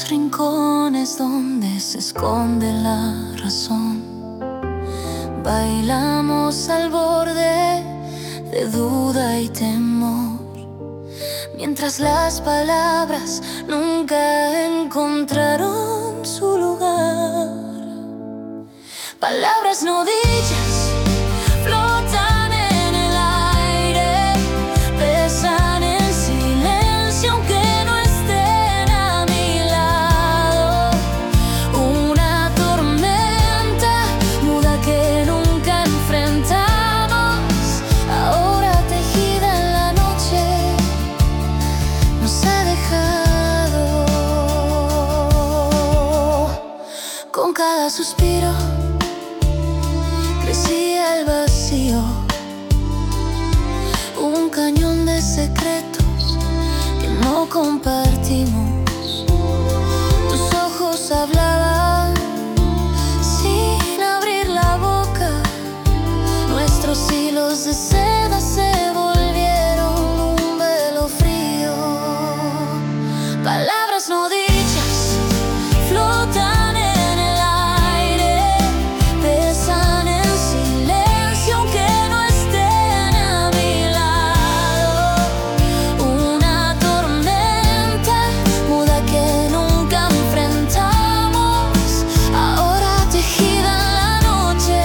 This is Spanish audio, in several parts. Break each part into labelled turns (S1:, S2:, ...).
S1: los rincones donde se esconde la razón. Bailamos al borde de duda y temor, mientras las palabras nunca encontraron su lugar. Palabras no dichas flotan en el aire, pesan en silencio aunque no estén a mi lado. Una tormenta muda que nunca enfrentamos, ahora tejida en la noche, nos ha dejado. Con cada suspiro crecía el vacío, un cañón de secretos que no compartimos. Tus ojos hablaban sin abrir la boca, nuestros hilos de seda se volvieron un velo frío. Palabras no dichas flotan en el aire, pesan en silencio aunque no estén a mi lado. Una tormenta muda que nunca enfrentamos, ahora tejida en la noche,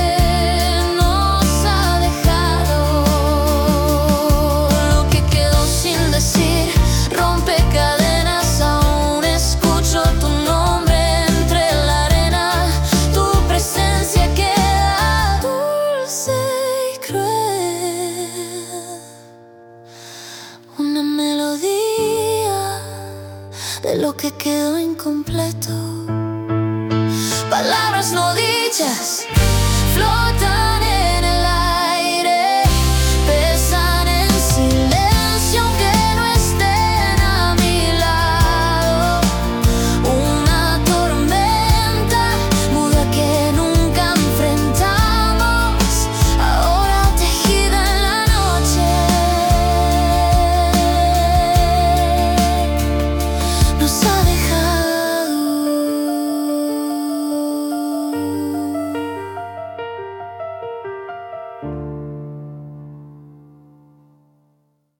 S1: nos ha dejado. Lo que quedó sin decir rompe cadenas, aún escucho tu nombre entre la arena. Tu presencia queda dulce y cruel, una melodía de lo que quedó incompleto. Palabras no dichas flotan